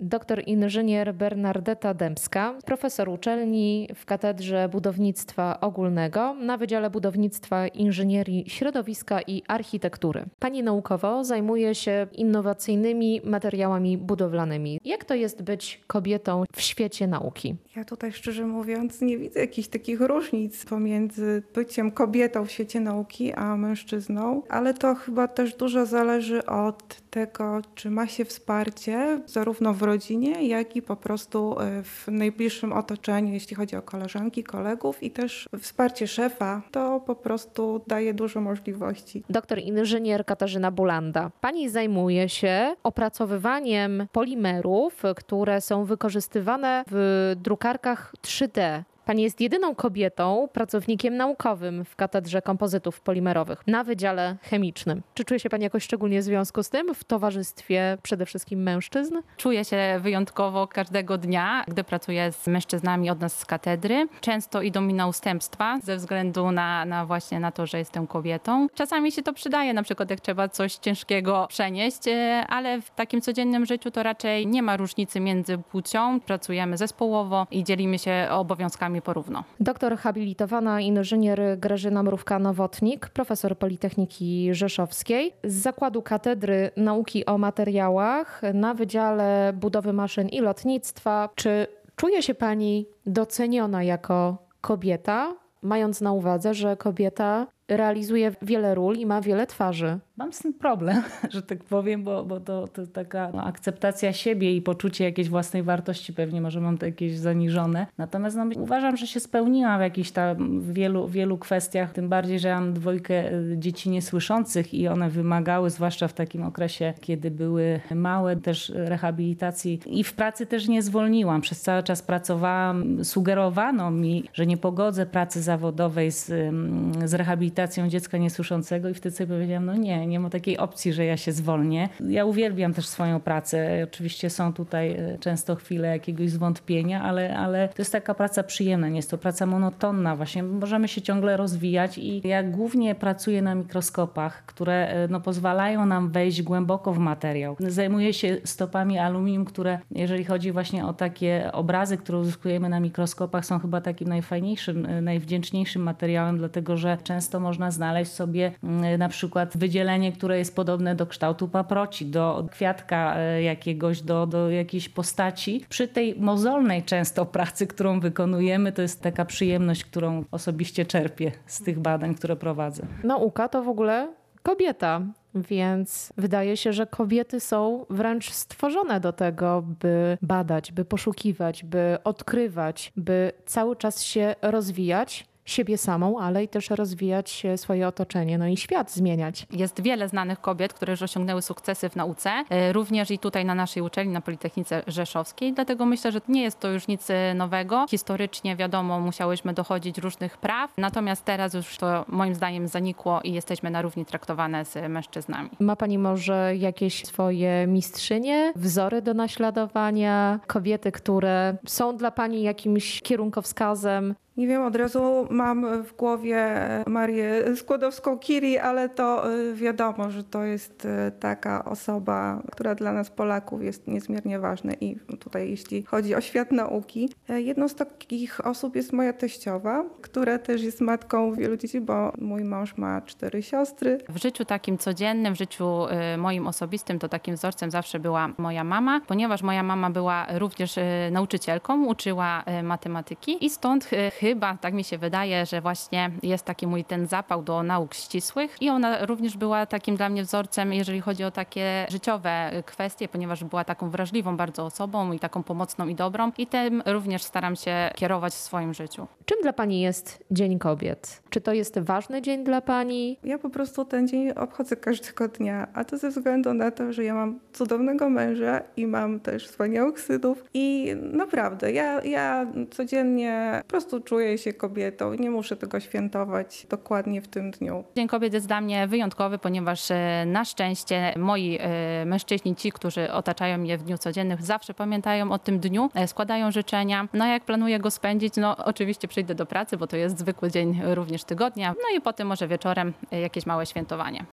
Doktor inżynier Bernardeta Dębska, profesor uczelni w Katedrze Budownictwa Ogólnego na Wydziale Budownictwa Inżynierii Środowiska i Architektury. Pani naukowo zajmuje się innowacyjnymi materiałami budowlanymi. Jak to jest być kobietą w świecie nauki? Ja tutaj szczerze mówiąc nie widzę jakichś takich różnic pomiędzy byciem kobietą w świecie nauki a mężczyzną, ale to chyba też dużo zależy od tego, czy ma się wsparcie zarówno w rodzinie, jak i po prostu w najbliższym otoczeniu, jeśli chodzi o koleżanki, kolegów i też wsparcie szefa, to po prostu daje dużo możliwości. Doktor inżynier Katarzyna Bulanda. Pani zajmuje się opracowywaniem polimerów, które są wykorzystywane w drukarkach 3D. Pani jest jedyną kobietą, pracownikiem naukowym w Katedrze Kompozytów Polimerowych na Wydziale Chemicznym. Czy czuje się Pani jakoś szczególnie w związku z tym w towarzystwie przede wszystkim mężczyzn? Czuję się wyjątkowo każdego dnia, gdy pracuję z mężczyznami od nas z katedry. Często idą mi na ustępstwa ze względu na właśnie na to, że jestem kobietą. Czasami się to przydaje, na przykład jak trzeba coś ciężkiego przenieść, ale w takim codziennym życiu to raczej nie ma różnicy między płcią. Pracujemy zespołowo i dzielimy się obowiązkami porówno. Doktor habilitowana inżynier Grażyna Mrówka-Nowotnik, profesor Politechniki Rzeszowskiej z Zakładu Katedry Nauki o Materiałach na Wydziale Budowy Maszyn i Lotnictwa. Czy czuje się Pani doceniona jako kobieta, mając na uwadze, że kobieta realizuje wiele ról i ma wiele twarzy? Mam z tym problem, że tak powiem, bo to taka akceptacja siebie i poczucie jakiejś własnej wartości, pewnie może mam to jakieś zaniżone. Natomiast uważam, że się spełniłam w jakichś tam wielu kwestiach, tym bardziej, że mam dwójkę dzieci niesłyszących i one wymagały, zwłaszcza w takim okresie, kiedy były małe, też rehabilitacji i w pracy też nie zwolniłam. Przez cały czas pracowałam, sugerowano mi, że nie pogodzę pracy zawodowej z rehabilitacją dziecka niesłyszącego i wtedy sobie powiedziałam, no nie ma takiej opcji, że ja się zwolnię. Ja uwielbiam też swoją pracę. Oczywiście są tutaj często chwile jakiegoś zwątpienia, ale to jest taka praca przyjemna, nie jest to praca monotonna. Właśnie możemy się ciągle rozwijać i ja głównie pracuję na mikroskopach, które pozwalają nam wejść głęboko w materiał. Zajmuję się stopami aluminium, które jeżeli chodzi właśnie o takie obrazy, które uzyskujemy na mikroskopach, są chyba takim najfajniejszym, najwdzięczniejszym materiałem, dlatego że często można znaleźć sobie na przykład wydzielenie, które jest podobne do kształtu paproci, do kwiatka jakiegoś, do jakiejś postaci. Przy tej mozolnej często pracy, którą wykonujemy, to jest taka przyjemność, którą osobiście czerpię z tych badań, które prowadzę. Nauka to w ogóle kobieta, więc wydaje się, że kobiety są wręcz stworzone do tego, by badać, by poszukiwać, by odkrywać, by cały czas się rozwijać. Siebie samą, ale i też rozwijać swoje otoczenie, no i świat zmieniać. Jest wiele znanych kobiet, które już osiągnęły sukcesy w nauce, również i tutaj na naszej uczelni, na Politechnice Rzeszowskiej, dlatego myślę, że nie jest to już nic nowego. Historycznie wiadomo, musiałyśmy dochodzić różnych praw, natomiast teraz już to moim zdaniem zanikło i jesteśmy na równi traktowane z mężczyznami. Ma Pani może jakieś swoje mistrzynie, wzory do naśladowania, kobiety, które są dla Pani jakimś kierunkowskazem? Nie wiem, od razu mam w głowie Marię Skłodowską-Curie, ale to wiadomo, że to jest taka osoba, która dla nas Polaków jest niezmiernie ważna i tutaj jeśli chodzi o świat nauki. Jedną z takich osób jest moja teściowa, która też jest matką wielu dzieci, bo mój mąż ma 4 siostry. W życiu takim codziennym, w życiu moim osobistym, to takim wzorcem zawsze była moja mama, ponieważ moja mama była również nauczycielką, uczyła matematyki i stąd chyba, tak mi się wydaje, że właśnie jest taki mój ten zapał do nauk ścisłych i ona również była takim dla mnie wzorcem, jeżeli chodzi o takie życiowe kwestie, ponieważ była taką wrażliwą bardzo osobą i taką pomocną i dobrą i tym również staram się kierować w swoim życiu. Czym dla Pani jest Dzień Kobiet? Czy to jest ważny dzień dla Pani? Ja po prostu ten dzień obchodzę każdego dnia, a to ze względu na to, że ja mam cudownego męża i mam też wspaniałych synów i naprawdę ja codziennie po prostu czuję się kobietą i nie muszę tego świętować dokładnie w tym dniu. Dzień Kobiet jest dla mnie wyjątkowy, ponieważ na szczęście moi mężczyźni, ci, którzy otaczają mnie w dniu codziennym, zawsze pamiętają o tym dniu, składają życzenia. No jak planuję go spędzić, no oczywiście przyjdę do pracy, bo to jest zwykły dzień również tygodnia. No i potem może wieczorem jakieś małe świętowanie.